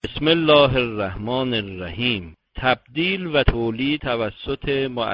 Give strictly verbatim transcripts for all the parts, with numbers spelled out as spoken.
بسم الله الرحمن الرحیم. تبدیل و تولید توسط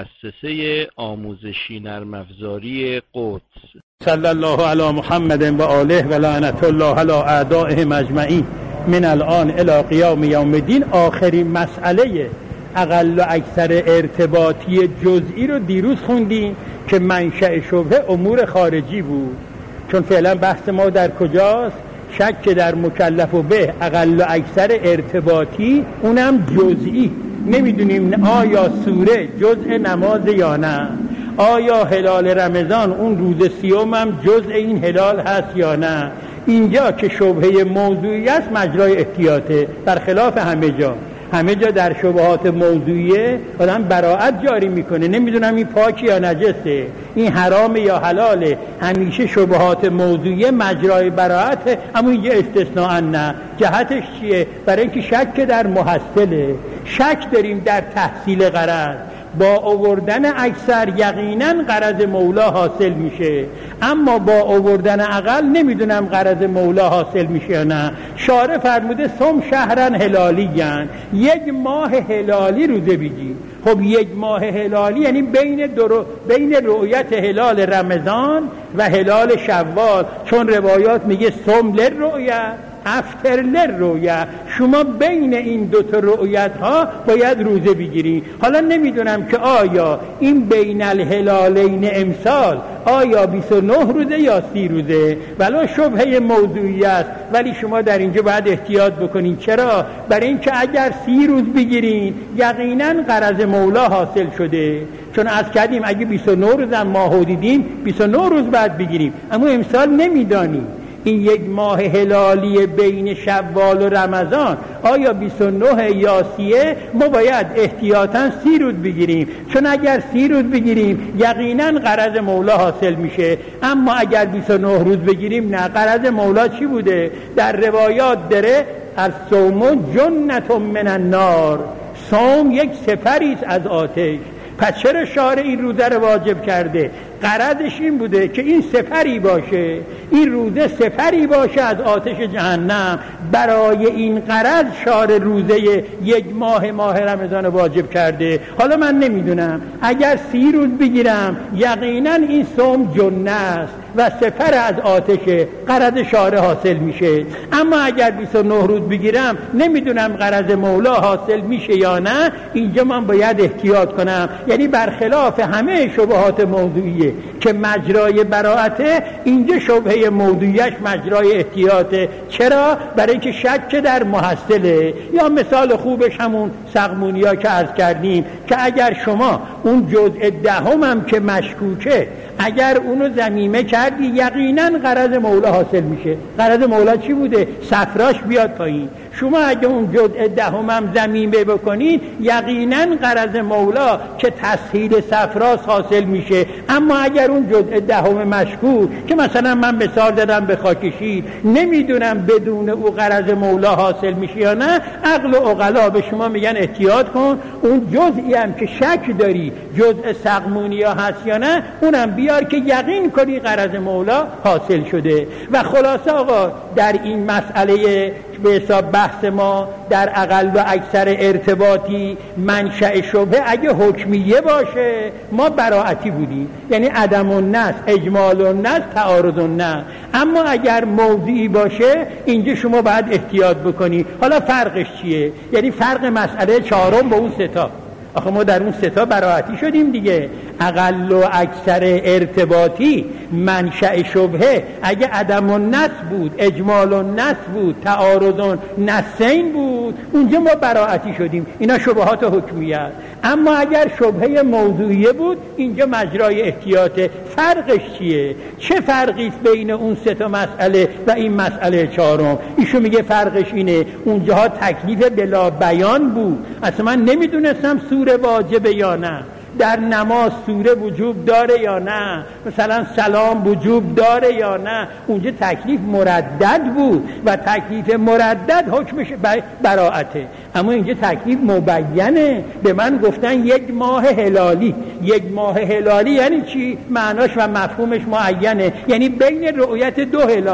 مؤسسه آموزشی نرم افزاری قدس. صلی الله علی محمد و آله و لعنت الله علی اعدائهم اجمعین من الان الی قیام یوم الدین. آخرین مسئله اقل و اکثر ارتباطی جزئی رو دیروز خوندیم که منشأ شبهه امور خارجی بود. چون فعلا بحث ما در کجاست؟ شک در مکلف و به اقل و اکثر ارتباطی، اونم جزئی. نمیدونیم آیا سوره جزء نماز یا نه، آیا هلال رمضان اون روز سیوم هم جزء این هلال هست یا نه. اینجا که شبهه موضوعی است مجرای احتیاطه، برخلاف همه جا. همه جا در شبهات موضوعیه آدم براءت جاری میکنه، نمیدونم این پاکی یا نجسه، این حرام یا حلاله. همیشه شبهات موضوعیه مجرای براءته، اما اینجا استثناء نه. جهتش چیه؟ برای اینکه شک در محصله، شک داریم در تحصیل غرض. با آوردن اکثر یقینا غرض مولا حاصل میشه، اما با آوردن اقل نمیدونم غرض مولا حاصل میشه یا نه. شارع فرموده صوم شهرن هلالیان، یک ماه هلالی روزه بگیر. خب یک ماه هلالی یعنی بین درو بین رؤیت هلال رمضان و هلال شوال، چون روایات میگه صوم للرؤیت افطر للرؤیت. شما بین این دو تا رؤیت ها باید روزه بگیری. حالا نمیدونم که آیا این بین الهلالین امسال آیا بیست و نه روزه یا سی روزه، ولو شبهه موضوعی است، ولی شما در اینجا باید احتیاط بکنین. چرا؟ برای اینکه اگر سی روز بگیرین یقینا غرض مولا حاصل شده. چون از کردیم اگه بیست و نه روز هم ماه دیدیم بیست و نه روز بعد بگیریم، اما امسال نمیدانیم این یک ماه هلالی بین شوال و رمضان آیا بیست و نه یا سیه. ما باید احتیاطاً سی روز بگیریم، چون اگر سی روز بگیریم یقیناً غرض مولا حاصل میشه. اما اگر بیست و نه روز بگیریم نه. غرض مولا چی بوده؟ در روایات داره الصوم جنة من النار، صوم یک سپری است از آتش. پس چرا شارع این روزه رو واجب کرده؟ غرضش این بوده که این سپری باشه، این روزه سپری باشه از آتش جهنم. برای این غرض شارع روزه یک ماه ماه رمضان واجب کرده. حالا من نمیدونم اگر سی روز بگیرم یقینا این صوم جنه است و سپر از آتشه، غرض شارع حاصل میشه. اما اگر بیست و نه روز بگیرم نمیدونم غرض مولا حاصل میشه یا نه. اینجا من باید احتیاط کنم. یعنی برخلاف همه شبهات موضوعیه که مجرای براءته، اینجا شبهه موضوعیش مجرای احتیاطه. چرا؟ برای اینکه شک در محصله. یا مثال خوبش همون سقمونیا که عرض کردیم که اگر شما اون جزء دهم هم که مشکوکه اگر اونو ضمیمه کردی یقینا غرض مولا حاصل میشه. غرض مولا چی بوده؟ صفراش بیاد پایین. شما اگه اون جزء دهم هم ضمیمه بکنید یقینا غرض مولا که تسهیل صفراس حاصل میشه. اما اگر اون جزء دهم مشکوک که مثلا من مثال دادم به خاکشیر، نمیدونم بدون او غرض مولا حاصل میشه یا نه، عقل و عقلا به شما میگن احتیاط کن. اون جزئی هم که شک داری جزء سقمونیا هست یا نه، اونم بیار که یقین کنی غرض مولا حاصل شده. و خلاصه آقا در این مسئله به حساب بحث ما در اقل و اکثر ارتباطی منشأ شبهه اگه حکمیه باشه ما براءتی بودیم، یعنی عدم النص، اجمال النص، تعارض النص. اما اگر موضوعی باشه اینجا شما باید احتیاط بکنی. حالا فرقش چیه؟ یعنی فرق مسئله چهارم با اون سه تا. آخه ما در اون سه تا براءتی شدیم دیگه. اقل و اکثر ارتباطی منشأ شبهه اگه عدم النص بود، اجمال النص بود، تعارض نصین بود، اونجا ما براءتی شدیم. اینا شبهات حکمیه است. اما اگر شبهه موضوعیه بود اینجا مجرای احتیاطه. فرقش چیه؟ چه فرقی است بین اون سه تا مسئله و این مسئله چهارم؟ ایشون میگه فرقش اینه اونجاها تکلیف بلا بیان بود، اصلا من نمیدونستم سوره واجبه یا نه. در نماز سوره وجوب داره یا نه، مثلا سلام وجوب داره یا نه. اونجا تکلیف مردد بود و تکلیف مردد حکمش براءته. اما اینجا تکلیف مبینه. به من گفتن یک ماه هلالی. یک ماه هلالی یعنی چی؟ معناش و مفهومش معینه، یعنی بین رؤیت دو هلال.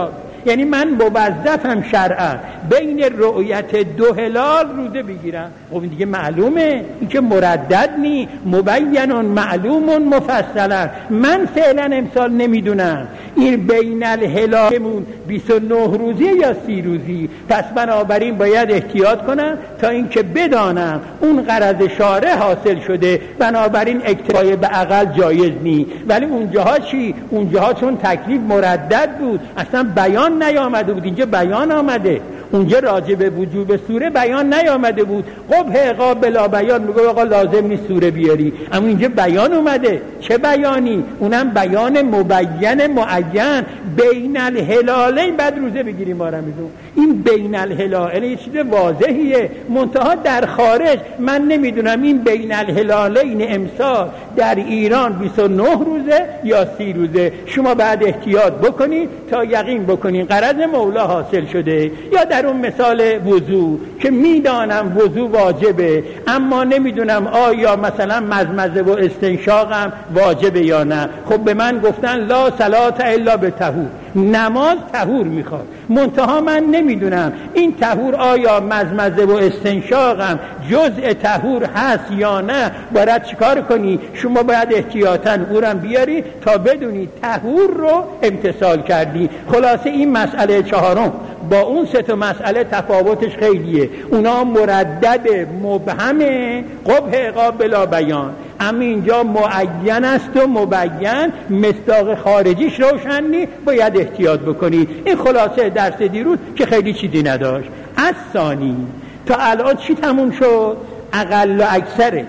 یعنی من موظفم شرعا بین رؤیت دو هلال روزه بگیرم. خب این دیگه معلومه، این که مردد نی، مبین معلوم مفصلا. من فعلا امسال نمیدونم این بین الهلالمون بیست و نه روزی یا سی روزی، پس بنابراین باید احتیاط کنم تا اینکه بدانم اون غرض شارع حاصل شده، بنابراین اکتفای به عقل جایز نی. ولی اونجاها چی؟ اونجاها چون تکلیف مردد بود اصلا بیان نیامده بود، اینجا بیان آمده. اونجا راجع به وجوب سوره بیان نیامده بود، قبح عقاب بلا بیان، میگه آقا لازم نیست سوره بیاری، اما اینجا بیان اومده. چه بیانی؟ اونم بیان مبین معین، بین الهلالین بعد روزه بگیریم. ما را میگم این بین الهلالین یه چیز واضحیه، منتها در خارج من نمیدونم این بین الهلالین امسال در ایران بیست و نه روزه یا سی روزه. شما بعد احتیاط بکنید تا یقین بکنید غرض مولا حاصل شده. یا در اون مثال وضو که میدانم وضو واجبه اما نمیدونم آیا مثلا مزمزه و استنشاقم واجبه یا نه. خب به من گفتن لا صلات الا به طهور، نماز طهور میخواد، منتها من نمیدونم این طهور آیا مزمزه و استنشاقم جزء طهور هست یا نه. باید چیکار کنی؟ شما باید احتیاطاً اورم بیاری تا بدونی طهور رو امتثال کردی. خلاصه این مسئله چهارم با اون سه تا مسئله تفاوتش خیلیه. اونا مردد مبهمه، قبح عقاب بلا بیان، اما اینجا معین است و مبین، مصداق خارجیش روشن نی، باید احتیاط بکنید. این خلاصه درس دیروز که خیلی چیزی نداشت. از ثانی تا الان چی تموم شد؟ اقل و اکثر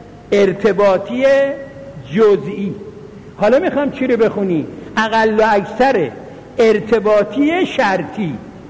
ارتباطی جزئی. حالا میخوام چی رو بخونی؟ اقل و اکثر ارتباطی شرطی.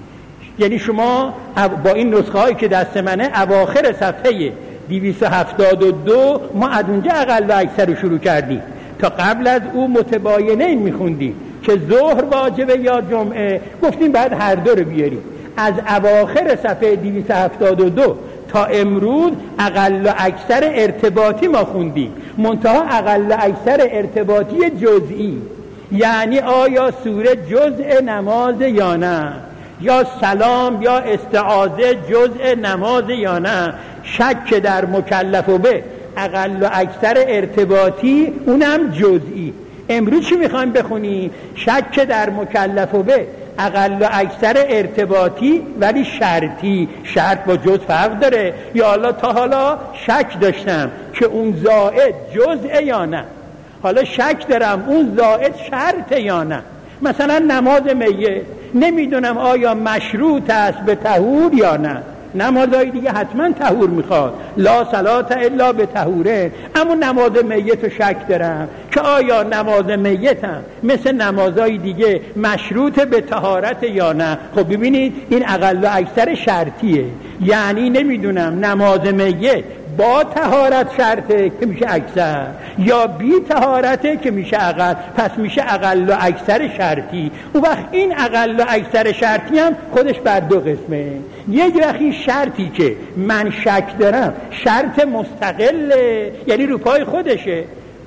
یعنی شما با این نسخه هایی که دست منه اواخر صفحه دویست و هفتاد و دو ما از اونجا اقل و اکثر رو شروع کردیم. تا قبل از او متباینین میخوندیم که ظهر واجبه یا جمعه، گفتیم بعد هر دو رو بیاریم. از اواخر صفحه دویست و هفتاد و دو تا امروز اقل و اکثر ارتباطی ما خوندیم، منتها اقل و اکثر ارتباطی جزئی، یعنی آیا سوره جزء نماز یا نه، یا سلام یا استعاذه جزء نماز یا نه. شک در مکلف و به اقل و اکثر ارتباطی، اونم جزئی. امروز چی میخوایم بخونیم؟ شک در مکلف و به اقل و اکثر ارتباطی ولی شرطی. شرط با جز فرق داره. یا الله تا حالا شک داشتم که اون زائد جزء یا نه، حالا شک دارم اون زائد شرط یا نه. مثلا نماز میت نمیدونم آیا مشروط است به طهور یا نه. نمازهای دیگه حتما طهور میخواد، لا صلات الا به طهوره، اما نماز میت رو شک دارم که آیا نماز میتم مثل نمازهای دیگه مشروط به طهارت یا نه. خب ببینید این اقل و اکثر شرطیه، یعنی نمیدونم نماز میت با طهارت شرطه که میشه اکثر، یا بی طهارته که میشه اقل، پس میشه اقل و اکثر شرطی. اون وقت این اقل و اکثر شرطی هم خودش بر دو قسمه. یک وقت این شرطی که من شک دارم شرط مستقله، یعنی رو پای خودشه،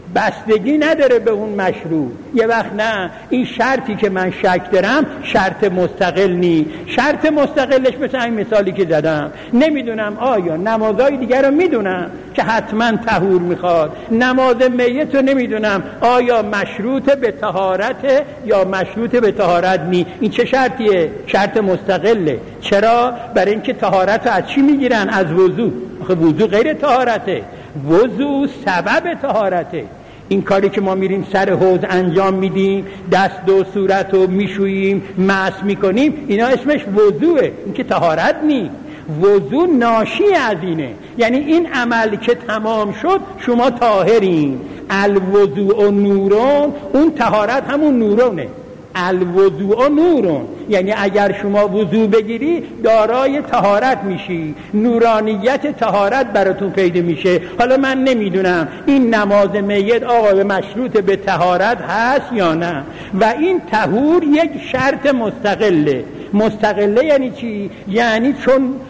بستگی نداره به اون مشروع. یه وقت نه، این شرطی که من شک دارم شرط مستقل نی. شرط مستقلش مثل این مثالی که زدم، نمیدونم آیا نمازهای دیگر رو میدونم که حتما طهور میخواد، نماز میت رو نمیدونم آیا مشروط به طهارت یا مشروط به طهارت نی. این چه شرطیه؟ شرط مستقله. چرا؟ برای اینکه طهارت رو از چی میگیرن؟ از وضو. آخه وضو غیر طهارته، وضو سبب طهارته. این کاری که ما میریم سر حوض انجام میدیم، دست و صورت رو میشوییم، مس میکنیم، اینا اسمش وضوئه، این که طهارت نی. وضو ناشی از اینه، یعنی این عمل که تمام شد شما طاهرین. الوضوء نورون، اون طهارت همون نورونه. الوضوء نورون، یعنی اگر شما وضو بگیری دارای طهارت میشی، نورانیت طهارت براتون پیدا میشه. حالا من نمیدونم این نماز میت آقا مشروط به طهارت هست یا نه، و این طهور یک شرط مستقله. مستقله یعنی چی؟ یعنی چون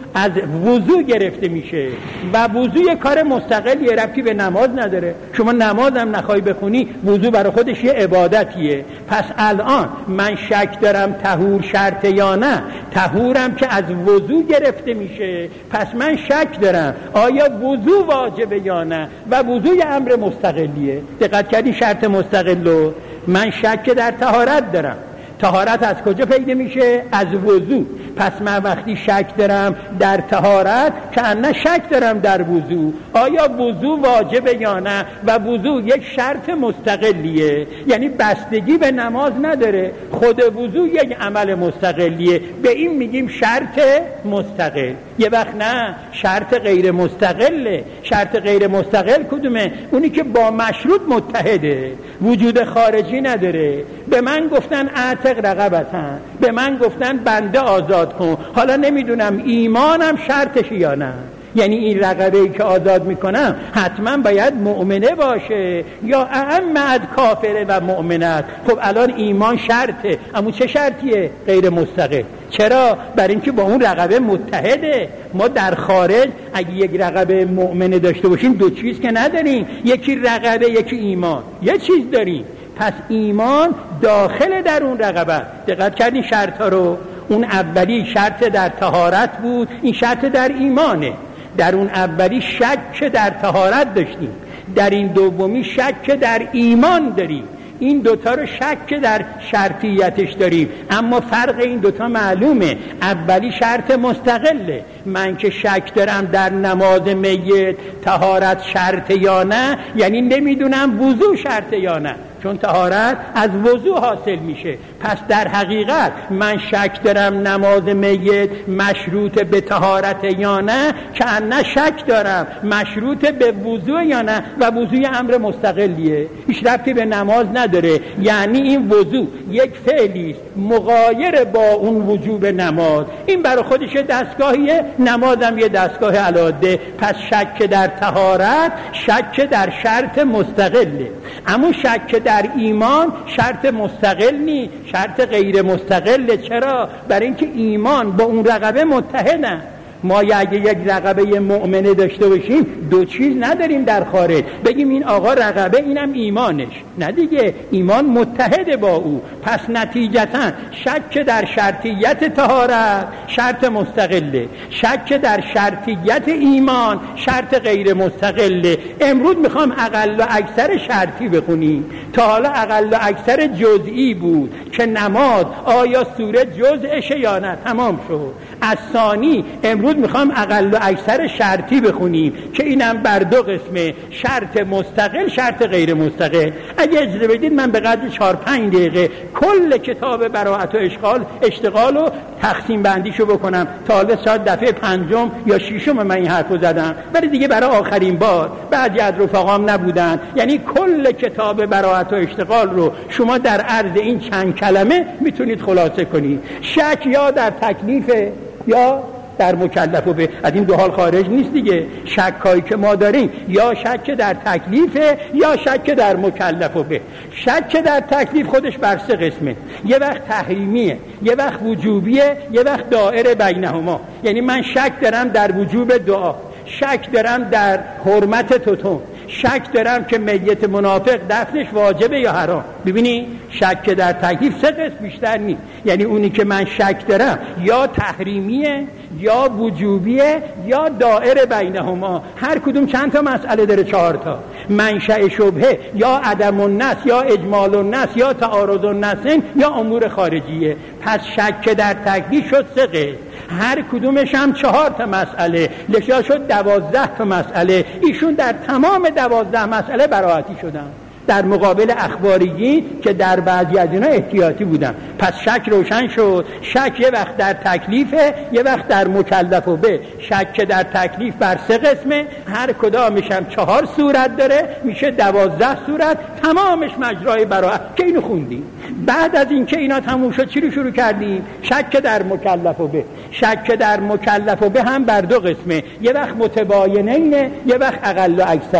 از وضو گرفته میشه و وضو یه کار مستقلیه، ربطی به نماز نداره. شما نماز هم نخوای بخونی، وضو برای خودش یه عبادتیه. پس الان من شک دارم طهور شرطه یا نه، طهورم که از وضو گرفته میشه، پس من شک دارم آیا وضو واجبه یا نه، و وضو یه امر مستقلیه. دقت کردی شرط مستقلو؟ من شک در طهارت دارم. طهارت از کجا پیدا میشه؟ از وضو. پس من وقتی شک دارم در طهارت که نه شک دارم در وضو، آیا وضو واجبه یا نه، و وضو یک شرط مستقلیه، یعنی بستگی به نماز نداره، خود وضو یک عمل مستقلیه، به این میگیم شرط مستقل. یه وقت نه، شرط غیر مستقله. شرط غیر مستقل کدومه؟ اونی که با مشروط متحده، وجود خارجی نداره. به من گفتن اعتق رقبتن، به من گفتن بنده آزاد کن، حالا نمیدونم ایمانم شرطش یا نه، یعنی این رقبه‌ای که آزاد میکنم حتما باید مؤمنه باشه یا اعمد کافره و مؤمنت. خب الان ایمان شرطه، اما چه شرطیه؟ غیر مستقل. چرا؟ برای اینکه با اون رقبه متحده. ما در خارج اگه یک رقبه مؤمنه داشته باشیم دو چیز که نداریم، یکی رقبه یکی ایمان، یه چیز داریم. پس ایمان داخل در اون رقبه. دقت کردین شرط ها رو؟ اون اولی شرط در طهارت بود، این شرط در ایمانه. در اون اولی شک در طهارت داشتیم، در این دومی شک در ایمان داریم. این دوتا رو شک در شرطیتش داریم، اما فرق این دوتا معلومه. اولی شرط مستقله، من که شک دارم در نماز میت طهارت شرط یا نه، یعنی نمیدونم وضو شرط یا نه، چون طهارت از وضو حاصل میشه. پس در حقیقت من شک دارم نماز میت مشروط به طهارت یا نه، که نه شک دارم مشروط به وضو یا نه، و وضوی امر مستقلیه، هیچ ربطی به نماز نداره. یعنی این وضو یک فعلی است مغایر با اون وجوب نماز. این برای خودش دستگاهیه، نمازم یه دستگاه علاده. پس شک در طهارت شک در شرط مستقله، اما شک در ایمان شرط مستقل نی، شرط غیر مستقله. چرا؟ برای اینکه ایمان با اون رقبه متحدن. ما اگه یک رقبه مؤمنه داشته باشیم دو چیز نداریم در خارج، بگیم این آقا رقبه اینم ایمانش، نه دیگه، ایمان متحد با او. پس نتیجتا شک در شرطیت طهارت شرط مستقله، شک در شرطیت ایمان شرط غیر مستقله. امروز میخوام اقل و اکثر شرطی بخونیم، تا حالا اقل و اکثر جزئی بود که نماز آیا سوره جزءشه یا نه، تمام شد. از ثانی امروز میخوام اقل و اکثر شرطی بخونیم که اینم بر دو قسمه، شرط مستقل شرط غیر مستقل. اگه اجازه بدید من به قدر چهار پنج دقیقه کل کتاب براءت و اشغال اشتغال رو تقسیم بندیشو بکنم. تا حالا شاید دفعه پنجم یا ششم من این حرفو زدم، ولی دیگه برای آخرین بار. بعضی از رفقام نبودن، یعنی کل کتاب براءت و اشتغال رو شما در عرض این چند کلمه میتونید خلاصه کنید. شک یا در تکلیف یا در مکلف و به، از این دو حال خارج نیست دیگه. شکایی که ما داریم یا شک در تکلیفه یا شک در مکلف و به. شک در تکلیف خودش بر سه قسمه، یه وقت تحریمیه، یه وقت وجوبیه، یه وقت دائره بینهما. یعنی من شک دارم در وجوب دعا، شک دارم در حرمت توتون، شک دارم که میت منافق دفنش واجبه یا حرام. ببینی شک در تکلیف سه قسم بیشتر نیست. یعنی اونی که من شک دارم یا تحریمیه یا وجوبیه یا دائره بینهما. هر کدوم چند تا مسئله داره؟ چهار تا. منشأ شبهه یا عدم النص یا اجمال النص یا تعارض النصین یا امور خارجیه. پس شک در تکلیف شد سه قسم، هر کدومش هم چهار تا مسئله، لشا شد دوازده تا مسئله. ایشون در تمام دوازده مسئله براءتی شدن، در مقابل اخباریین که در بعضی از اینا احتیاطی بودن. پس شک روشن شد. شک یه وقت در تکلیفه، یه وقت در مکلف و به. شک در تکلیف بر سه قسمه، هر کدامش هم چهار صورت داره، میشه دوازده صورت، تمامش مجرای براءت که اینو خوندیم. بعد از این که اینا تموم شد چی رو شروع کردیم؟ شک در مکلف و به. شک در مکلف و به هم بر دو قسمه، یه وقت متباینینه، یه وقت اقل و اکثره.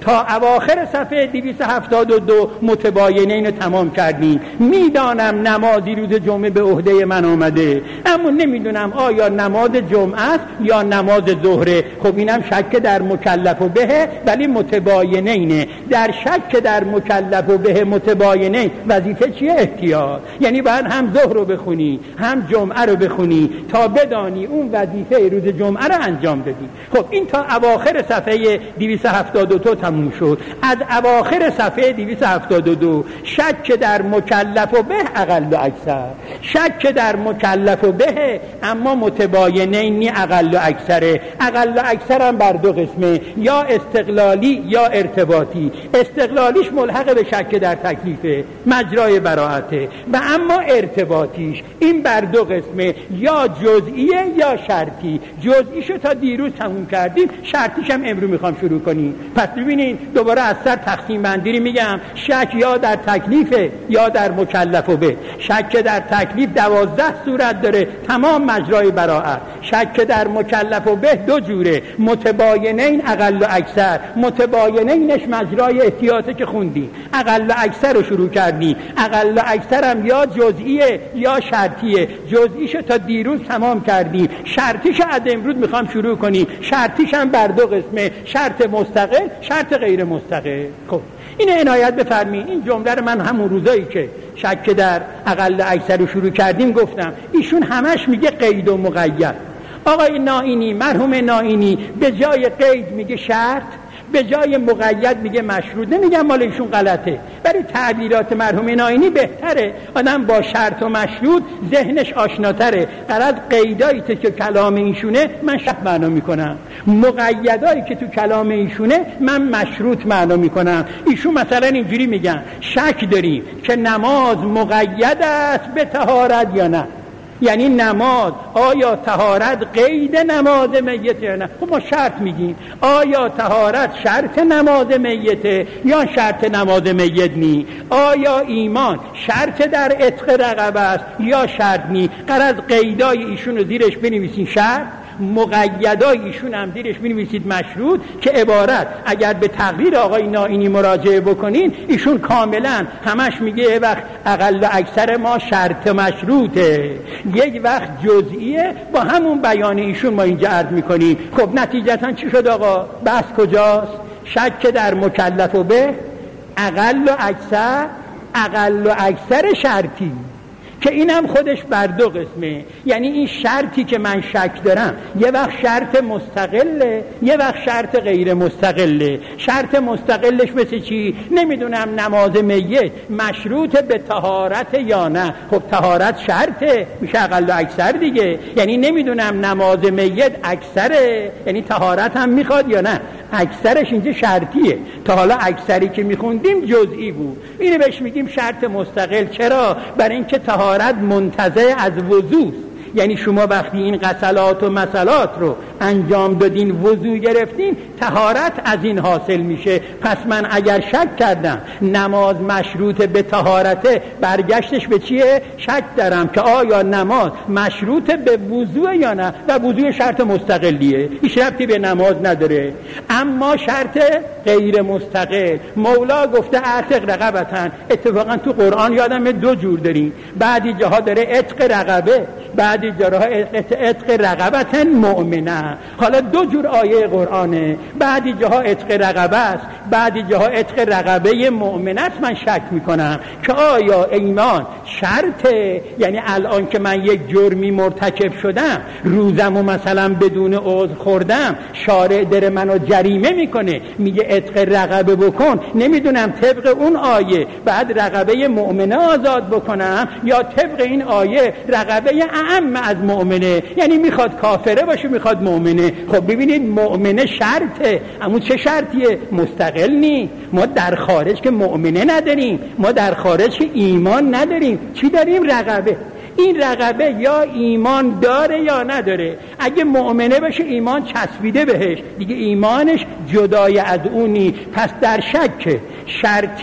تا اواخر صفحه دویست و هفتاد و دو متباینین رو تمام کردیم. میدانم نمازی روز جمعه به عهده من آمده، اما نمیدونم آیا نماز جمعه است یا نماز ظهره. خب اینم شک در مکلف و به، ولی متباینینه. در شک در مکلف و به متباینین وظیفه چیه؟ احتیاط. یعنی باید هم ظهر رو بخونی هم جمعه رو بخونی تا بدانی اون وظیفه روز جمعه رو انجام بدی. خب این تا اواخر صفحه دویست و هفتاد و دو تموم شد. از اواخر صفحه دویست و هفتاد و دو شک در مکلف و به اقل و اکثر، شک در مکلف و به اما متباینین نی اقل و اکثره. اقل و اکثر هم بر دو قسمه، یا استقلالی یا ارتباطی. استقلالیش ملحق به شک در تکلیفه، مجرای براعته، و اما ارتباطیش این بر دو قسمه، یا جزئیه یا شرطی. جزئیشو تا دیروز تموم کردیم، شرطیش هم امروز میخوام شروع کنیم. پس ببینین دوباره از سر تقسیم بندی میگم. شک یا در تکلیفه یا در مکلف و به. شک در تکلیف دوازده صورت داره، تمام مجرای براعت. شک در مکلف و به دو جوره، متباینین اقل و اکثر. متباینینش مجرای احتیاطه که خوندی، اقل و اکثر رو شروع کردی. اقل و اکثر هم یا جزئیه یا شرطیه. جزئیشو تا دیروز تمام کردی، شرطیش از امروز میخوام شروع کنی. شرطیش هم بر دو قسمه، شرط مستقل، شرط غیر مستقل. خب این عنایت بفرمایید. این جمله رو من همون روزایی که شک در اقل و اکثر رو شروع کردیم گفتم. ایشون همش میگه قید و مقید. آقای نائینی، مرحوم نائینی، به جای قید میگه شرط، به جای مقید میگه مشروط. نمیگم مال ایشون غلطه، برای تعبیرات مرحوم نائینی بهتره. آدم با شرط و مشروط ذهنش آشناتره. غلط قیدایی که کلام ایشونه من شرط معنا میکنم، مقیدایی که تو کلام ایشونه من مشروط معنا میکنم. ایشون مثلا اینجوری میگن شک داریم که نماز مقید است به طهارت یا نه. یعنی نماز آیا طهارت قید نماز میت یا نه؟ خب ما شرط میگیم آیا طهارت شرط نماز میته یا شرط نماز میت نی؟ آیا ایمان شرط در عتق رقبه است یا شرط نی؟ غرض قیدای ایشون رو زیرش بنویسین شرط، مقیدای ایشون هم زیرش بنویسید مشروط، که عبارت اگر به تقریر آقای نائینی مراجعه بکنین ایشون کاملا همش میگه وقت اقل و اکثر ما شرط مشروطه، یک وقت جزئیه. با همون بیان ایشون ما اینجا عرض میکنیم. خب نتیجتا چی شد آقا؟ بحث کجاست؟ شک در مکلف و به اقل و اکثر، اقل و اکثر شرطی، که اینم خودش بر دو قسمه. یعنی این شرطی که من شک دارم یه وقت شرط مستقله، یه وقت شرط غیر مستقله. شرط مستقلش مثل چی؟ نمیدونم نماز میت مشروط به طهارت یا نه. خب طهارت شرطه، میشه اقل و اکثر دیگه. یعنی نمیدونم نماز میت اکثره، یعنی طهارت هم میخواد یا نه. اکثرش اینجا شرطیه. تا حالا اکثری که میخوندیم جزئی بود. اینو بهش میگیم شرط مستقل. چرا؟ برای اینکه طهارت منتزع از وضوء. یعنی شما وقتی این غسلات و مسلات رو انجام دادین، وضو گرفتین، طهارت از این حاصل میشه. پس من اگر شک کردم نماز مشروط به طهارته، برگشتش به چیه؟ شک دارم که آیا نماز مشروط به وضو یا نه، و وضو شرط مستقلیه، هیچ ربطی به نماز نداره. اما شرط غیر مستقل، مولا گفته اعتق رقبتن. اتفاقا تو قرآن یادم دو جور داریم، بعضی جاها داره عتق رقبه، بعضی جاها عتق رقبتن مؤمنه. حالا دو جور آیه قرآنه، بعضی جاها عتق رقبه است، بعضی جاها عتق رقبه مؤمنه است. من شک میکنم که آیا ایمان شرطه؟ یعنی الان که من یک جرمی مرتکب شدم، روزمو مثلا بدون عذر خوردم، شارع در منو جریمه میکنه، میگه عتق رقبه بکن، نمیدونم طبق اون آیه بعد رقبه مؤمنه آزاد بکنم یا طبق این آیه رقبه اعم از مؤمنه، یعنی میخواد کافره باشه میخواد مؤمنه. خب ببینید مؤمنه شرطه، اما چه شرطیه؟ مستقل نی. ما در خارج که مؤمنه نداریم، ما در خارج که ایمان نداریم. چی داریم؟ رقبه. این رقبه یا ایمان داره یا نداره. اگه مؤمنه باشه ایمان چسبیده بهش دیگه، ایمانش جدای از اونی. پس در شک شرطیه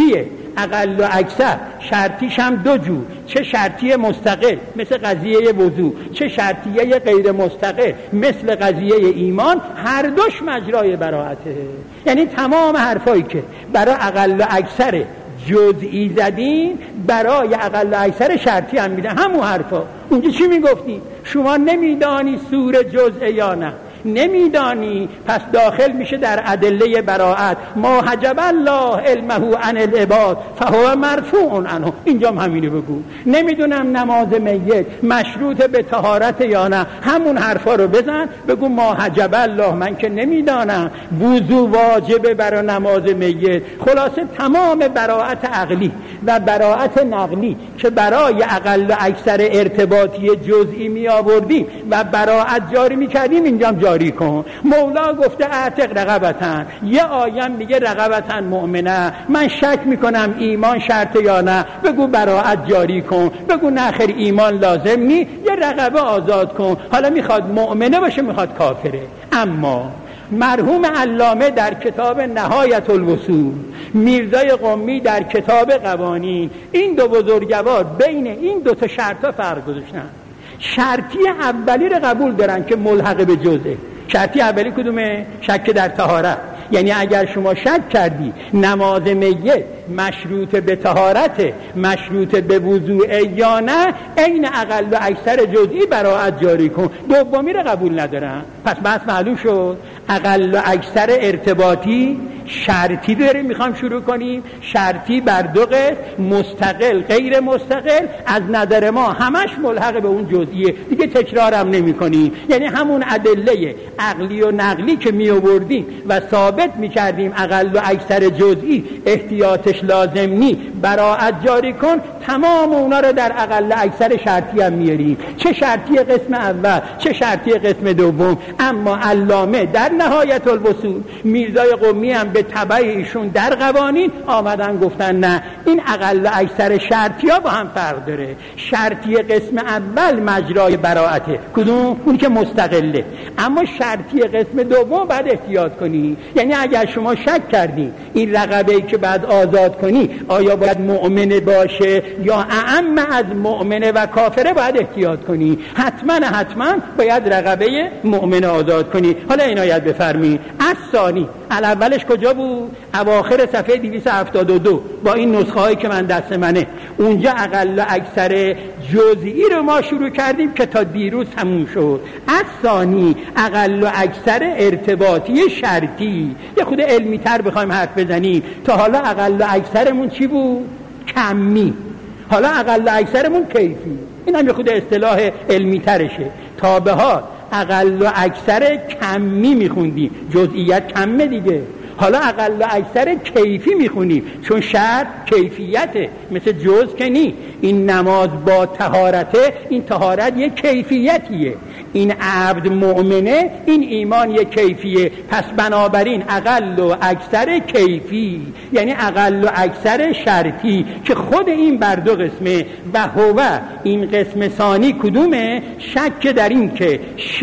اقل و اکثر شرطیش هم دو جور، چه شرطی مستقل مثل قضیه وضو، چه شرطیه غیر مستقل مثل قضیه ایمان، هر دوش مجرای براءته. یعنی تمام حرفایی که برای اقل و اکثر جزئی زدین برای اقل و اکثر شرطی هم میده. همون حرفا اونجا چی میگفتی؟ شما نمیدانی سور جزء یا نه؟ نمیدانی، پس داخل میشه در ادله براءت. ما حجب الله علمه عن العباد فهو مرفوع عنه. اینجا هم همینو بگو. نمیدونم نماز میت مشروط به طهارت یا نه، همون حرفا رو بزن بگو ما حجب الله، من که نمیدانم وضو واجبه برای نماز میت. خلاصه تمام براءت عقلی و براءت نقلی که برای اقل و اکثر ارتباطی جزئی می آوردیم و براءت جاری میکردیم اینجا جاری کن. مولا گفته اعتق رقبتن، یه آیه میگه رقبتن مؤمنه، من شک میکنم ایمان شرط یا نه، بگو براءت جاری کن. بگو نه خیر ایمان لازم نی، یه رقبه آزاد کن. حالا میخواد مؤمنه باشه میخواد کافره. اما مرحوم علامه در کتاب نهایت الوصول، میرزای قمی در کتاب قوانین، این دو بزرگوار بین این دو تا شرطا فرق گذاشتن. شرطی اولی رو قبول دارن که ملحق به جزءه. شرطی اولی کدومه؟ شک در طهارت. یعنی اگر شما شک کردی نماز میت مشروط به طهارت، مشروط به وضوء یا نه، عین اقل و اکثر جزئی براءت جاری کن. دومی رو قبول ندارن. پس بحث معلوم شد. اقل و اکثر ارتباطی شرطی داریم میخوام شروع کنیم، شرطی بر دو قسم، مستقل غیر مستقل. از نظر ما همش ملحق به اون جزئیه، دیگه تکرارم نمی کنیم. یعنی همون ادله عقلی و نقلی که می آوردیم و ثابت می کردیم اقل و اکثر جزئی احتیاطش لازم نی، براءت جاری کن، تمام اونا رو در اقل و اکثر شرطی هم میاریم، چه شرطی قسم اول چه شرطی قسم دوم. اما علامه در نهایت الوصول، میرزای قمی هم به تبع ایشون در قوانین آمدن گفتن نه، این اقل و اکثر شرطی ها با هم فرق داره. شرطی قسم اول مجرای براءته، کدوم؟ اون که مستقله. اما شرطی قسم دوم بعد احتیاط کنی. یعنی اگر شما شک کردی این رقبه‌ای که بعد آزاد کنی آیا باید مؤمنه باشه یا اعم از مؤمنه و کافره، باید احتیاط کنی. حتما حتما باید رقبه مؤمنه آزاد کنی. حالا عنایت بفرمی. الثانی، اولش کجا بود؟ اواخر صفحه دویست و هفتاد و دو با این نسخه هایی که من دست منه. اونجا اقل و اکثر جزئی رو ما شروع کردیم که تا دیروز تموم شد. الثانی، اقل و اکثر ارتباطی شرطی. یه خود علمی تر بخوایم حرف بزنیم. تا حالا اقل و اکثرمون چی بود؟ کمی. حالا اقل و اکثرمون کیفی. این هم یه خود اصطلاح علمی ترشه. تا به حال اقل و اکثر کمی میخوندیم، جزئیت کمه دیگه. حالا اقل و اکثر کیفی میخونیم، چون شرط کیفیته، مثل جز که نی. این نماز با طهارته، این طهارت یک کیفیتیه. این عبد مؤمنه، این ایمان یک کیفیه. پس بنابراین اقل و اکثر کیفی یعنی اقل و اکثر شرطی که خود این بر دو قسمه. و هو، این قسم ثانی کدومه؟ شک در این که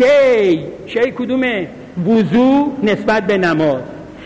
شی شی کدومه؟ وضو نسبت به نماز،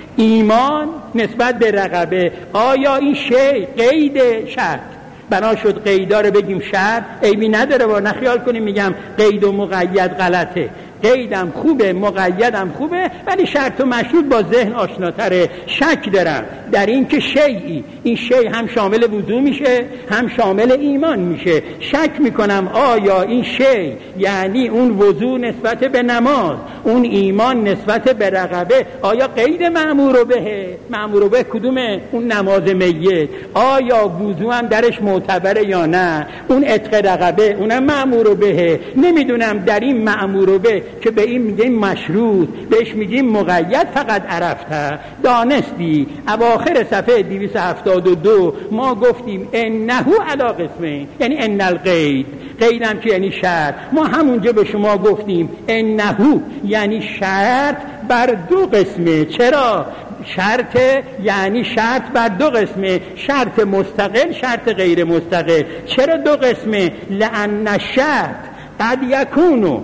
ایمان نسبت به رقبه. آیا این شی قید شرط؟ بنا شد قیدا رو بگیم شرط، عیبی نداره و نخیال کنیم میگم قید و مقید غلطه. قیدم خوبه، مقیدم خوبه، ولی شرط و مشروط با ذهن آشناتره. شک دارم در این که شیئی، این شی هم شامل وضو میشه هم شامل ایمان میشه. شک میکنم آیا این شی یعنی اون وضو نسبت به نماز، اون ایمان نسبت به رقبه، آیا قید مأمور به؟ مأمور به کدومه؟ اون نماز میت. آیا وضو هم درش معتبره یا نه؟ اون عتق رقبه اونم مأمور به. نمیدونم در این مأمور به که به این میگیم مشروط، بهش میگیم مقید، فقط عرفته دانستی. اواخر صفحه دویست و هفتاد و دو ما گفتیم انه علی قسمه، یعنی ان القید. قیدم که یعنی شرط. ما همونجا به شما گفتیم انه یعنی شرط بر دو قسمه. چرا؟ شرط یعنی شرط بر دو قسمه، شرط مستقل، شرط غیر مستقل. چرا دو قسمه؟ لأن الشرط قد یکونو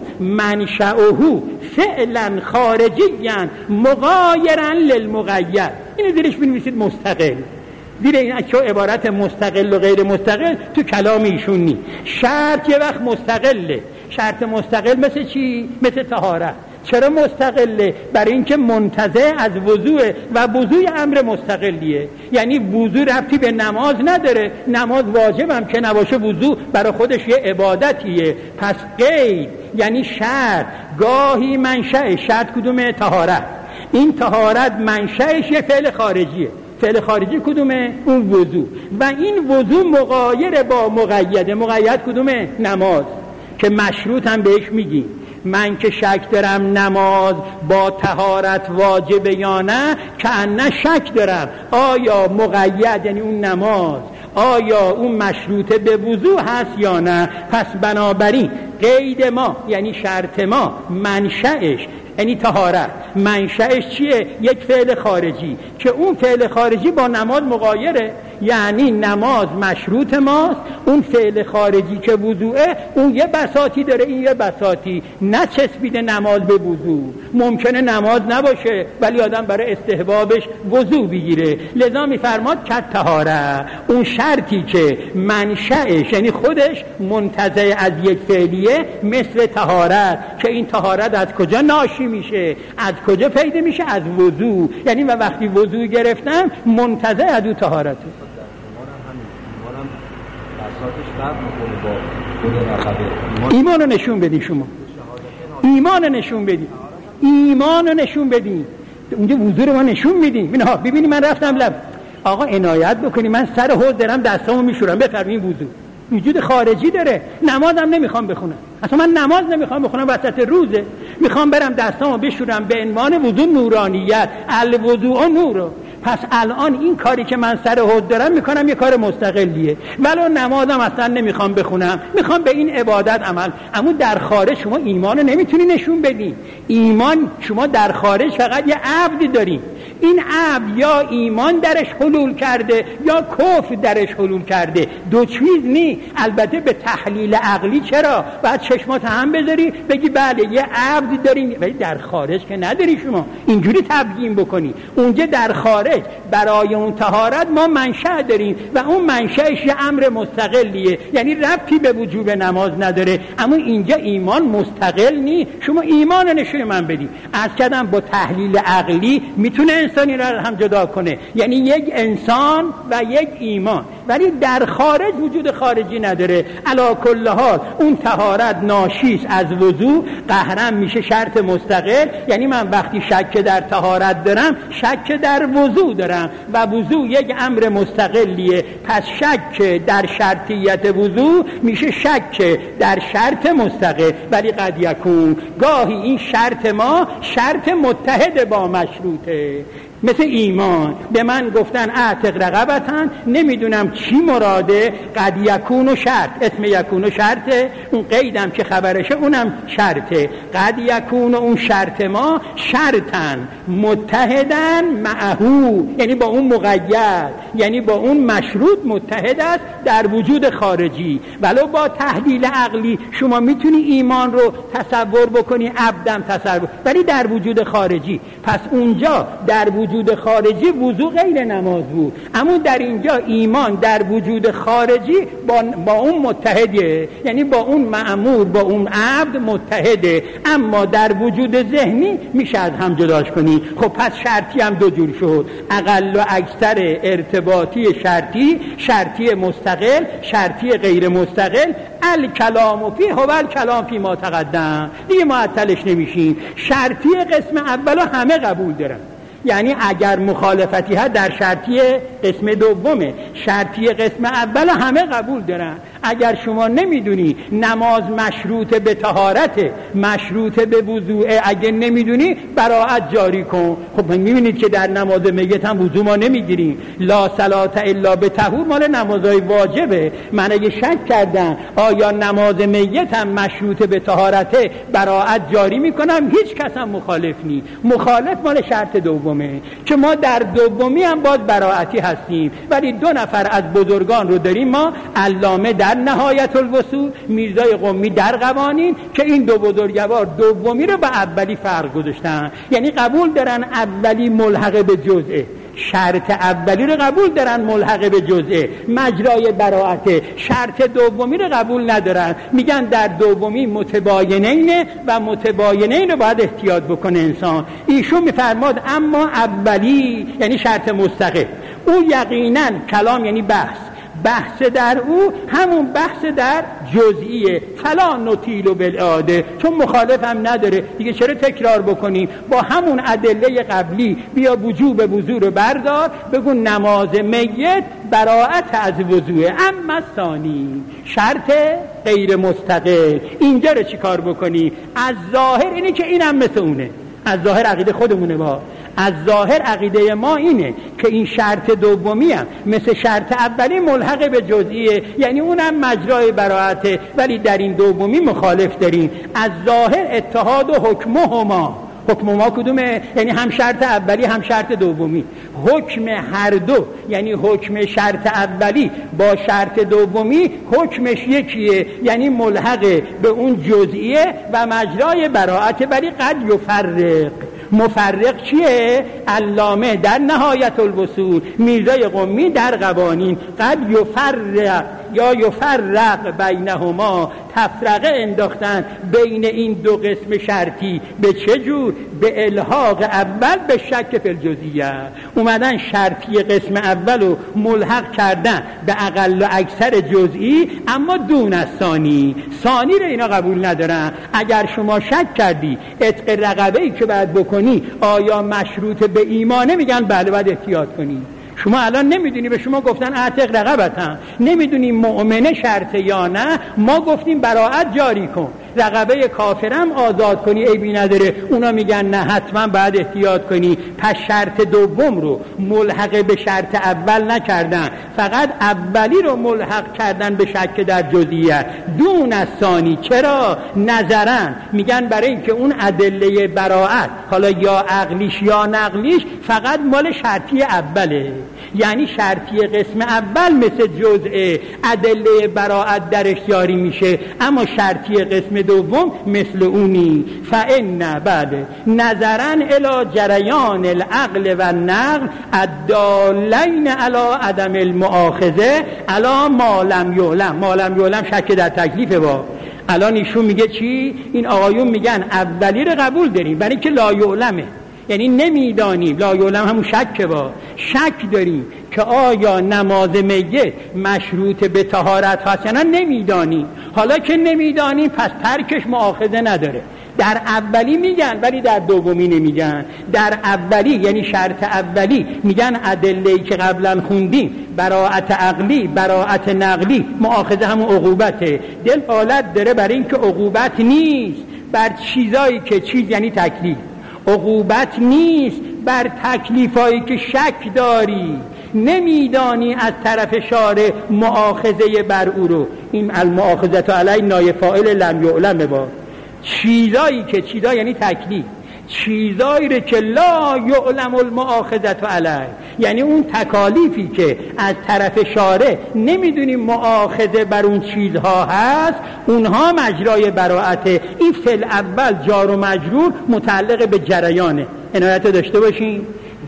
منشأه فعلا خارجیا مغایرا للمقید. اینو زیرش بنویسید مستقل. زیر این چه عبارت مستقل و غیر مستقل تو کلام ایشون نی. شرط یه وقت مستقله. شرط مستقل مثل چی؟ مثل طهارت. چرا مستقله؟ برای اینکه منتزع از وضوء و وضوء امر مستقلیه. یعنی وضوء ربطی به نماز نداره، نماز واجب هم که نباشه وضوء برای خودش یه عبادتیه. پس قید یعنی شرط، گاهی منشأ شرط کدومه؟ طهارت. این طهارت منشأش یه فعل خارجیه. فعل خارجی کدومه؟ اون وضوء. و این وضوء مغایر با مقیده. مقید کدومه؟ نماز، که مشروط هم بهش میگیم. من که شک دارم نماز با طهارت واجبه یا نه، که نه شک دارم آیا مقید یعنی اون نماز آیا اون مشروطه به وضوء هست یا نه. پس بنابراین قید ما یعنی شرط ما، منشأش یعنی طهارت، منشأش چیه؟ یک فعل خارجی که اون فعل خارجی با نماز مغایره. یعنی نماز مشروط ماست، اون فعل خارجی که وضوعه اون یه بساطی داره، این یه بساطی. نچسبیده نماز به وضوع. ممکنه نماز نباشه ولی آدم برای استحبابش وضوع بگیره. لذا میفرماد که طهارت، اون شرطی که منشأش یعنی خودش منتزع از یک فعلیه، مثل طهارت، که این طهارت از کجا ناشی میشه؟ از کجا پیدا میشه؟ از وضوع. یعنی من وقتی وضوع گرفتم منتزع از اون طهارته. ایمان رو نشون بدی، شما ایمان رو نشون بدی، ایمان رو نشون بدی. اونجا وضوع رو ما نشون میدیم. اینا ببینی من رفتم لب، آقا عنایت بکنی من سر حوض دارم دستامو میشورم، بفرمایید وضوع وجود خارجی داره. نمازم نمیخوام بخونم، اصلا من نماز نمیخوام بخونم، وسط روزه میخوام برم دستامو بشورم به عنوان وضوع نورانیت، الوضوء نور. پس الان این کاری که من سر حوض دارم میکنم یه کار مستقلیه، ولو نمازم اصلا نمیخوام بخونم، میخوام به این عبادت عمل. اما در خارج شما ایمان رو نمیتونی نشون بدی. ایمان شما در خارج فقط یه عبد داری. این عبد یا ایمان درش حلول کرده یا کفر درش حلول کرده، دو چیز نی. البته به تحلیل عقلی چرا بعد چشمات هم بذاری بگی بله یه عبد داریم، ولی در خارج که نداری شما اینجوری تبیین بکنی. اونجا در خارج برای اون طهارت ما منشأ داریم و اون منشأش یه امر مستقلیه، یعنی ربطی به وجوب نماز نداره. اما اینجا ایمان مستقل نی. شما ایمان رو نشون من بدی. عرض کردم با تحلیل عقلی میتونه انسانی را هم جدا کنه، یعنی یک انسان و یک ایمان، ولی در خارج وجود خارجی نداره. علا کل حال اون طهارت ناشیست از وضوع، قهرم میشه شرط مستقل. یعنی من وقتی شک در طهارت دارم شک در وضوع دارم و وضوع یک امر مستقلیه. پس شک در شرطیت وضوع میشه شک در شرط مستقل. ولی قد یکون، گاهی این شرط ما شرط متحد با مشروطه. مثل ایمان به من گفتن اعتق رقبتن، نمیدونم چی مراده. قد یکون و شرط، اسم یکون و شرطه، اون قیدم که خبرشه اونم شرطه. قد یکون و اون شرط ما شرطن متحدن معهو، یعنی با اون مقید، یعنی با اون مشروط متحد است در وجود خارجی. ولو با تحلیل عقلی شما میتونی ایمان رو تصور بکنی، عبدم تصور، ولی در وجود خارجی. پس اونجا در وجود وجود خارجی وضوء غیر نماز بود، اما در اینجا ایمان در وجود خارجی با, با اون متحده، یعنی با اون مأمور با اون عبد متحده، اما در وجود ذهنی میشه از هم جداش کنی. خب پس شرطی هم دو جور شد، اقل و اکثر ارتباطی شرطی، شرطی مستقل، شرطی غیر مستقل. الکلام فی هو الکلام فی ما تقدم، دیگه معطلش نمیشیم. شرطی قسم اولو همه قبول دارن، یعنی اگر مخالفتی ها در شرطی قسم دومه، شرطی قسم اول همه قبول دارن. اگر شما نمیدونی نماز مشروط به طهارت، مشروط به وضوء، اگر نمیدونی براءت جاری کن. خب میبینید که در نماز میت هم وضو ما نمیگیریم. لا صلات الا به طهور مال نمازهای واجبه. من اگه شک کردم آیا نماز میت هم مشروط به طهارت، براءت جاری میکنم، هیچ کس هم مخالف نی. مخالف مال شرط دومه که ما در دومی هم باز براءتی هستیم. ولی دو نفر از بزرگان رو داریم ما، علامه در در نهایت الوصول میرزای قمی در قوانین که این دو بزرگوار دومی رو به اولی فرق گذاشتن، یعنی قبول دارن اولی ملحق به جزئه، شرط اولی رو قبول دارن ملحق به جزئه مجرای براءت، شرط دومی رو قبول ندارن، میگن در دومی متباینین و متباینین رو باید احتیاط بکنه انسان. ایشون میفرماد اما اولی یعنی شرط مستقل، او یقینا کلام یعنی بحث، بحث در او همون بحث در جزئیه، فلا نطیل بالاعاده، چون مخالف هم نداره دیگه چرا تکرار بکنیم، با همون ادله قبلی بیا وجوب وضو رو بردار بگو نماز میت براءت از وضوء. اما ثانی شرط غیر مستقل، اینجا رو چی کار بکنی؟ از ظاهر اینه که اینم مثل اونه، از ظاهر عقیده خودمونه، با از ظاهر عقیده ما اینه که این شرط دومی هم مثل شرط اولی ملحق به جزئیه، یعنی اونم مجرای براءته، ولی در این دومی مخالف داریم. از ظاهر اتحاد و حکمهما، حکم ما کدومه؟ یعنی هم شرط اولی هم شرط دومی، حکم هر دو یعنی حکم شرط اولی با شرط دومی حکمش یکیه، یعنی ملحق به اون جزئیه و مجرای براءت، ولی قد یفرق. مفرق چیه؟ علامه در نهایت الوصول میرزای قمی در قوانین قد یفرق یا یفرق بینهما، تفرقه انداختن بین این دو قسم شرطی. به چه جور؟ به الحاق اول به شک فی الجزئیه، اومدن شرطی قسم اول رو ملحق کردن به اقل و اکثر جزئی، اما دون از ثانی، ثانی رو اینا قبول ندارن. اگر شما شک کردی عتق رقبه‌ای که باید بکنی آیا مشروط به ایمانه، میگن بله باید احتیاط کنی. شما الان نمیدونی، به شما گفتن اعتق رقبتن، نمیدونی مؤمنه شرطه یا نه، ما گفتیم براءت جاری کن، رقبه کافرم آزاد کنی عیبی نداره، اونا میگن نه حتما باید احتیاط کنی. پس شرط دوم رو ملحق به شرط اول نکردن، فقط اولی رو ملحق کردن به شک در جزئیه دون از ثانی. چرا؟ نظرن میگن برای اینکه اون ادله براءت حالا یا عقلیش یا نقلیش فقط مال شرطی اوله، یعنی شرطی قسم اول مثل جزء ادله براءت درش جاری میشه، اما شرطی قسم دوم مثل اونی. فإن بعد نظرن الی جریان العقل و النقل الدالین علی عدم المؤاخذه علی ما لم یعلم. ما لم یعلم شک در تکلیفه. با الان ایشون میگه چی؟ این آقایون میگن اولی رو قبول داریم برای که لا یعلمه، یعنی نمیدانیم، لا یعلم همون شک، با شک داریم که آیا نماز میت مشروط به طهارت هست یا نه، نمیدانیم. حالا که نمیدانیم پس ترکش مؤاخذه نداره. در اولی میگن ولی در دومی نمیگن. در اولی یعنی شرط اولی میگن ادله‌ای که قبلا خوندیم، براءت عقلی، براءت نقلی، مؤاخذه همون عقوبته. دل حالت داره برای اینکه عقوبت نیست بر چیزایی که چیز یعنی تکلیف، عقوبت نیست بر تکلیفایی که شک داری، نمیدانی از طرف شارع مؤاخذه بر او رو. این المؤاخذه علی نایب فاعل لم یعلم. با چیزایی که چیزا یعنی تکلیف، چیزایی رو که لا یعلم المؤاخذه علی، یعنی اون تکالیفی که از طرف شارع نمیدونیم مؤاخذه بر اون چیزها هست، اونها مجرای براءته. این فعل اول جار و مجرور متعلق به جریانه، عنایت داشته باشین.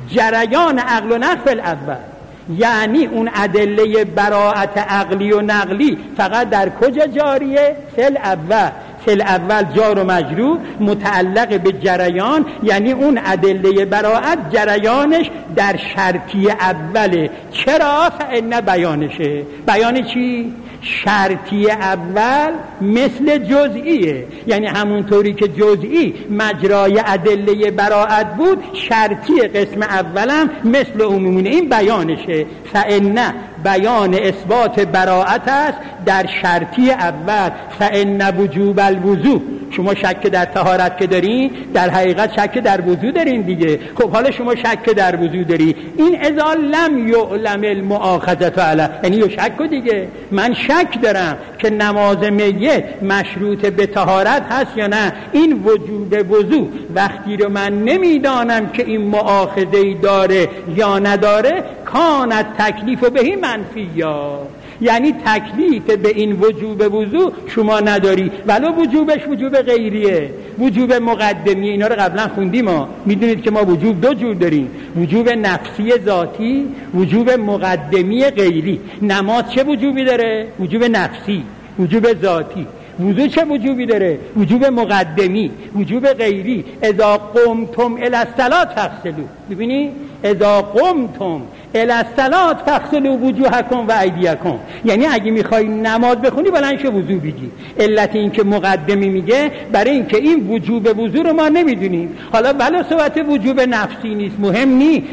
جریان عقل و نقل فعل اول، یعنی اون ادله براءت عقلی و نقلی فقط در کجا جاریه؟ فعل اول. فعل اول جار و مجرور متعلق به جریان، یعنی اون ادله براءت جریانش در شرطی اوله. چرا؟ فإن بیانشه. بیان چی؟ شرطی اول مثل جزئیه، یعنی همونطوری که جزئی مجرای ادله براءت بود، شرطی قسم اولم مثل عمومونه. این بیانشه. فإن بیان اثبات براءت است در شرطی اول. فإن وجوب الوضو، شما شک در طهارت که دارین، در حقیقت شک در وضو دارین دیگه. خب حالا شما شک در وضو داری، این اذا لم یعلم المؤاخذه علی، یعنی یه شک دیگه. من شک دارم که نماز میت مشروط به طهارت هست یا نه. این وجوب وضو وقتی رو من نمیدانم که این مؤاخذه‌ای داره یا نداره، کانت تکلیف بهی منفی، یا یعنی تکلیف به این وجوب وضو شما نداری، ولو وجوبش وجوب غیریه، وجوب مقدمی. اینا رو قبلا خوندیم ما. میدونید که ما وجوب دو جور داریم، وجوب نفسی ذاتی، وجوب مقدمی غیری. نماز چه وجوبی داره؟ وجوب نفسی، وجوب ذاتی. وضو چه وجوبی داره؟ وجوب مقدمی، وجوب غیری. اذا قمتم الی الصلاة فاغسلوا. ببینی؟ اذا قمتم الی الصلاة فاغسلوا وجوهکم و ایدیکم. یعنی اگه میخوای نماز بخونی بلند شو وضو بگی. علت این که مقدمی میگه برای این که این وجوب وضو رو ما نمیدونیم. حالا ولو صفت وجوب نفسی نیست، مهم نی،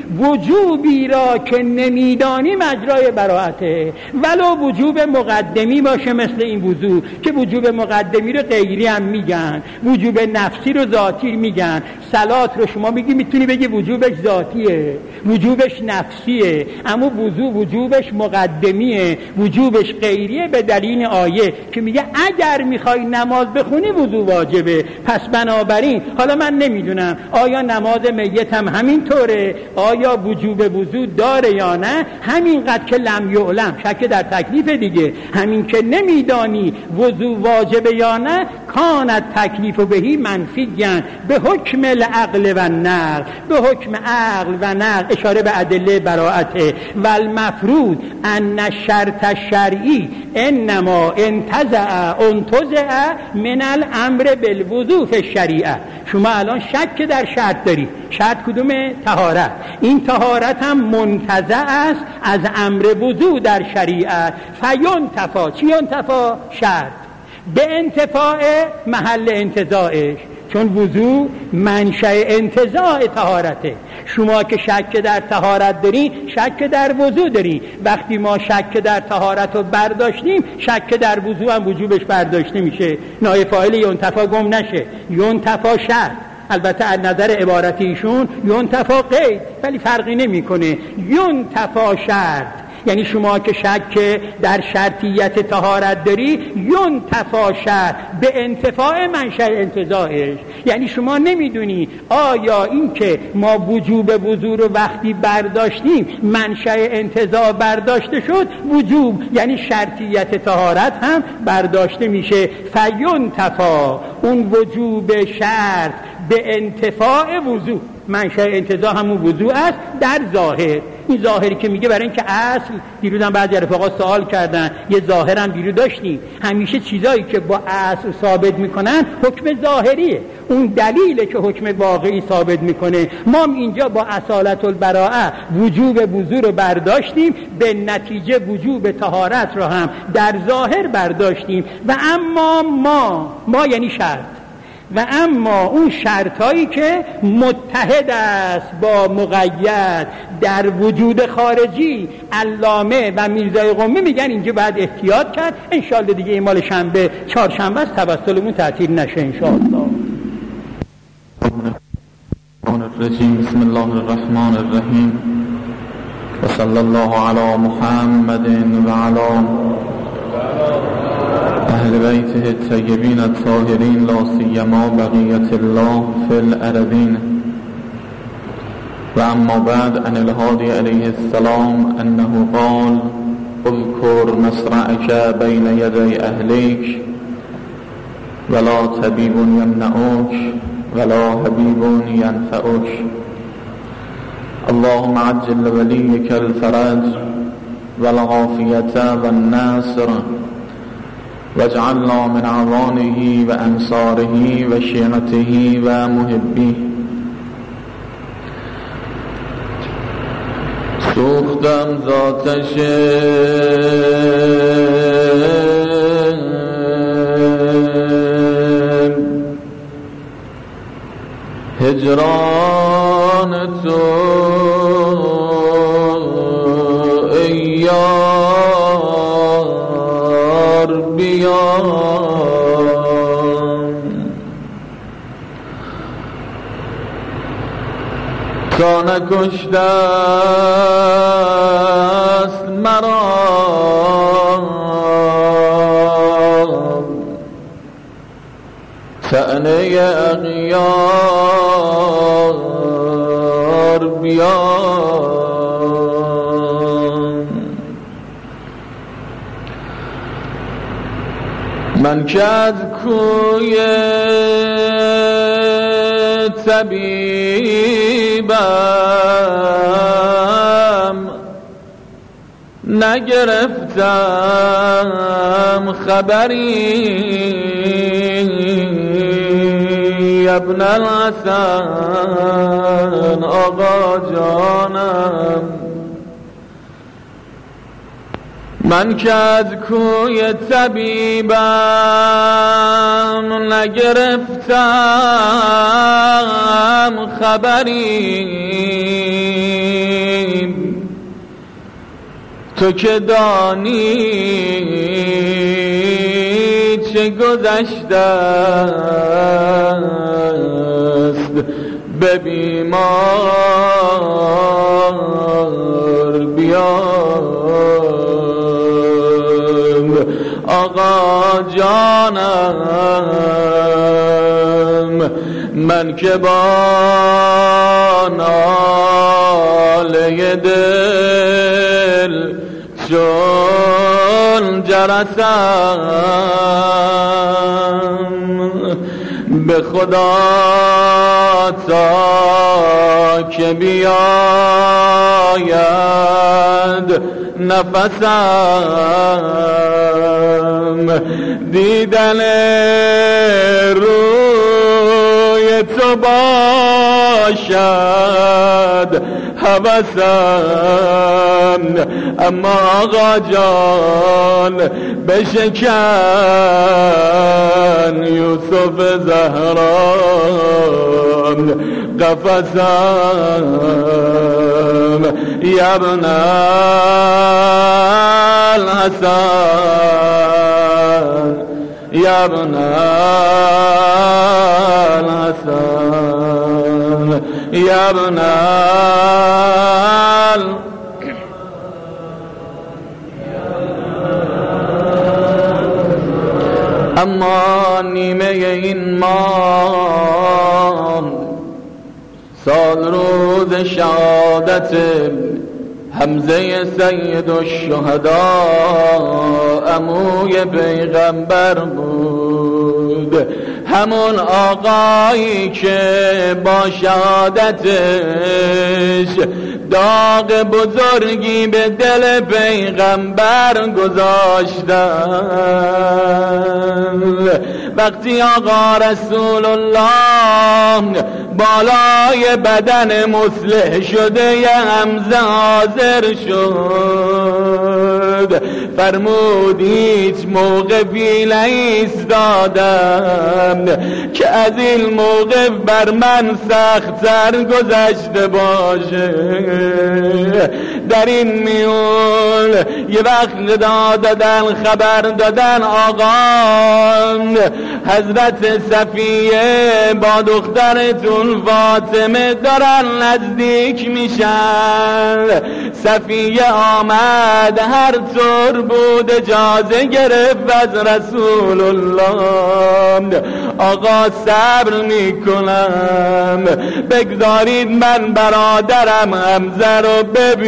وجوبی را که نمیدانی مجرای براءته. ولو وجوب مقدمی باشه مثل این وضو که وجوب مقدمی رو غیری هم میگن، وجوب نفسی رو ذاتی میگن. صلات رو شما میگی میتونی بگی وجوبش ذاتیه، وجوبش نفسیه، اما وضو وجوبش مقدمیه، وجوبش غیریه به دلیل آیه که میگه اگر میخوای نماز بخونی وضو واجبه. پس بنابراین حالا من نمیدونم آیا نماز میت هم همین طوره، آیا وجوب وضو داره یا نه. همینقدر که لم یعلم، شک در تکلیف دیگه، همین که نمیدانی وضو واجبه یا نه، کانت تکلیف بهی منفیاً به حکم العقل و نقل، به حکم عقل و نقل، اشاره به ادله براءته. و المفروض ان الشرط الشرعی انما انتزع انتزع من الامر بالوضوء فی الشریعه. شما الان شک در شرط داری. شرط کدومه؟ طهارت. این طهارت هم منتزع است از امر وضوء در شریعت. فینتفا. چی ینتفا؟ شرط. به انتفاع محل انتزاعش، چون وضو منشأ انتزاع طهارته. شما که شک در طهارت داری، شک در وضو داری. وقتی ما شک در طهارت رو برداشتیم، شک در وضو هم وجوبش برداشته میشه. نایب فاعل ینتفا گم نشه، ینتفا شرط. البته از نظر عبارت ایشون ینتفا قید، ولی فرقی نمیکنه. ینتفا شرط، یعنی شما که شک در شرطیت طهارت داری، ینتفا شرط به انتفاع منشأ انتزاعش. یعنی شما نمیدونی آیا این که ما وجوب وضو رو وقتی برداشتیم منشأ انتزاع برداشته شد، وجوب یعنی شرطیت طهارت هم برداشته میشه. فینتفا، اون وجوب شرط به انتفاع وضو، منشأ انتزاع همون وضو است در ظاهر. این ظاهری که میگه برای اینکه اصل، دیروزم بعضی رفقا سوال کردن، یه ظاهر هم دیروز داشتیم، همیشه چیزایی که با اصل ثابت میکنن حکم ظاهریه، اون دلیله که حکم واقعی ثابت میکنه. ما اینجا با اصالت البراءه وجوب وضو رو برداشتیم، به نتیجه وجوب طهارت رو هم در ظاهر برداشتیم. و اما ما ما یعنی شرط، و اما اون شرطایی که متحد است با مقید در وجود خارجی، علامه و میرزای قمی میگن اینجا باید احتیاط کرد. انشاءالله دیگه این مال شنبه چهارشنبه است، توسلمون تعطیل نشه انشاءالله. بسم الله الرحمن الرحیم و صلی الله علی محمد و علی اهل بیته الطیبین الطاهرین لا سیما بقیت الله فی الارضین. و اما بعد، ان الهادی علیه السلام انه قال اذکر مصرعک بین یدی اهلیک ولا طبیب یمنعک ولا حبیب ینفعک. اللهم عجل لولیک الفرج والعافیت والنصر واجعلنا من عوانه و انصاره و شیعته و محبیه. سوختم ذاتش هجران تو ای یار بیا، تا نکشته است مرا طعنه اغیار بیا. من که از کوی طبیبم نگرفتم خبری ابن الحسن آقا جانم من که از کوی طبیبم نگرفتم خبری تو که دانی چه گذشته است به بیمار بیام آقا جانم من که با ناله دل چون جرسم به خدا تا که بیاید نفسم دیدن روی تو باشد هوسم اما آقا جان بشکن یوسف زهران قفسم یا ابن الحسن یا ابن الحسن یا ابن اما نیمه این ماه سال روز شهادت حمزه سید الشهدا عموی پیغمبر بود همون آقایی که با شهادتش داغ بزرگی به دل پیغمبر گذاشتن وقتی آقا رسول الله بالای بدن مصلح شده ی حمزه حاضر شد فرمود هیچ موقفی نایستادم که از این موقف بر من سخت‌تر گذشته باشه در این میون یه وقت دادن خبر دادن آقا حضرت صفیه با دخترتون فاطمه دارن نزدیک میشن صفیه آمد هر طور بود اجازه گرفت از رسول الله آقا صبر میکنم بگذارید من برادرم حمزه رو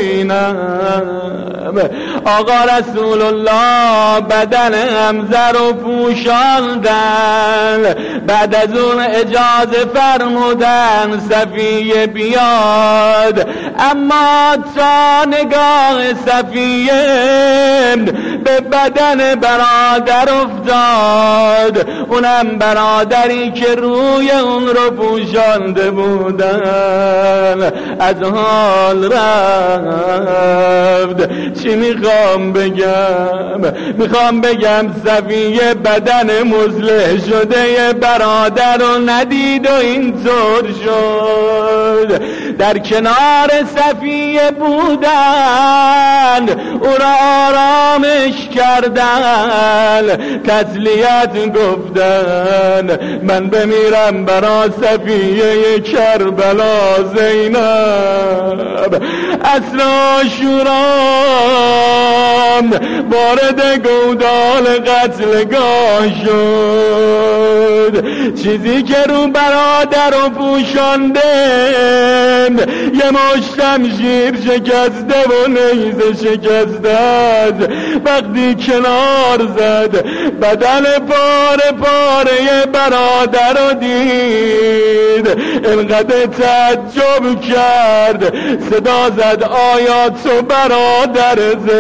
ببینم آقا رسول الله بدن حمزه رو پوشاندن بعد از اون اجازه فرمودن صفیه بیاد اما تا نگاه صفیه به بدن برادر افتاد اونم برادری که روی اون رو پوشانده بودن از حال رفت چی میخوام بگم میخوام بگم صفیه بدن مصلح شده یه برادر رو ندید و اینطور شد در کنار صفیه بودن او را آرامش کردن تسلیت گفتن من بمیرم برا صفیه کربلا زینب اصل عاشورا وارد گودال قتلگاه شد. چیزی که رو برادر رو پوشانده یه مشتم شیر شکسته و نیزه شکسته است. وقتی کنار زد بدن پاره پاره برادر رو دید انقدر تعجب کرد صدا زد آیا تو برادر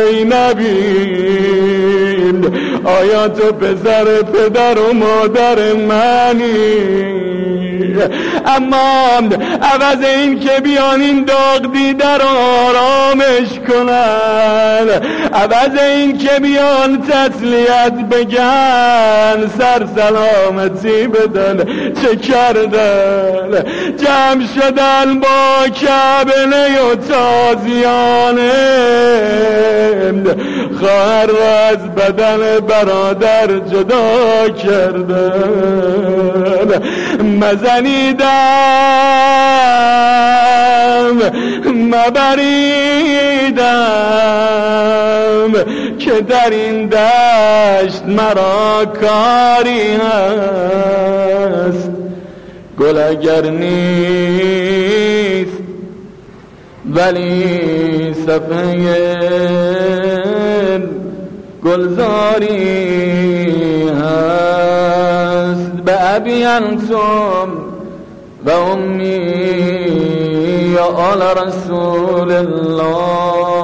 زینبی؟ آیا تو پسر پدر و مادر منی؟ اما عوض این که بیان این داغ دیده رو آرامش کنن، عوض این که بیان تسلیت بگن، سر سلامتی بدن، چه کردن؟ جمع شدن با کابله و تازیانه خواهر را از بدن برادر جدا کردن. مزنیدم مبریدم که در این دشت مرا کاری هست. گل اگر نیست ولی صفحه گلزاری هست. به ابی انتم و امی یا آل رسول الله.